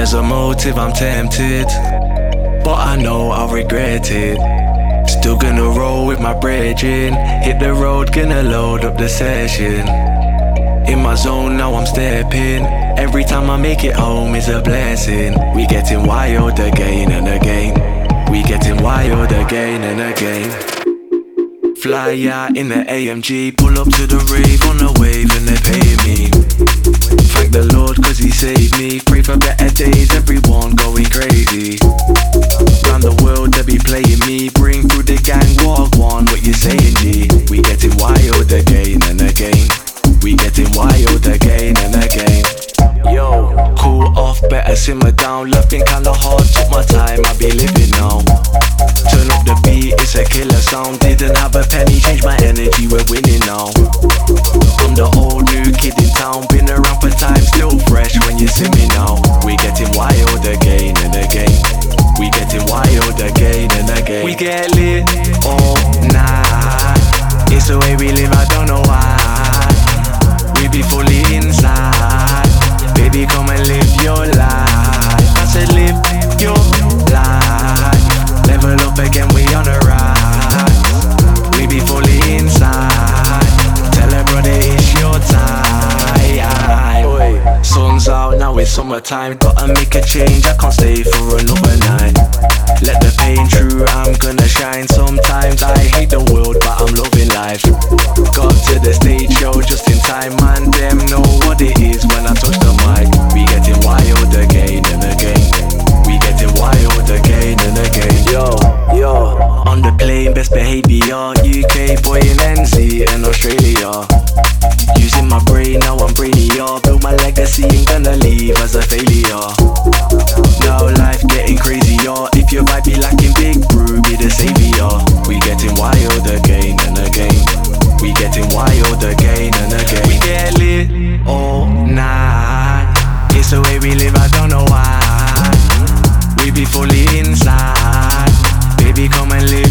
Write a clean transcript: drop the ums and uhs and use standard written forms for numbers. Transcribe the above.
there's a motive, I'm tempted, but I know I'll regret it. Still gonna roll with my brethren, hit the road, gonna load up the session. In my zone now I'm stepping, every time I make it home is a blessing. We getting wild again and again, we getting wild again and again. Fly out in the AMG, pull up to the rave on a wave and they pay me. Thank the Lord cause he saved me, pray for better days, everyone going crazy. Round the world they be playing me, bring through the gang, walk one, what you saying G? We getting wild again and again, we getting wild again and again. Yo, cool off, better simmer down, looking kinda hard, took my time, I be living now. Turn up the beat, it's a killer sound, didn't have a penny, change my energy, we're winning now. I'm the old new kid in town, been around for time, still fresh when you see me now. We getting wild again and again, we getting wild again and again. We get lit all night, it's the way we live, I don't know why. We be fully inside, baby come and live your life. I said live your life, level up again, we on the rise. We be fully inside, tell her brother it's your time. Oi. Sun's out, now it's summertime, gotta make a change, I can't stay for another night. Let the pain through, I'm gonna shine. Sometimes I hate the world, but I'm loving life. Got to the stage show just in time, man, them know what it is when I touch the mic. We getting wild again and again, we getting wild again and again. Yo, on the plane, best behavior, UK boy in NZ and Australia. Using my brain, now I'm brainier, build my legacy, ain't gonna leave as a failure. Now life getting crazier, if your vibe be lacking, big brew be the savior. We getting wild again and again, we getting wild again and again. We get lit all night, it's the way we live, I don't know why. We be fully inside, baby come and live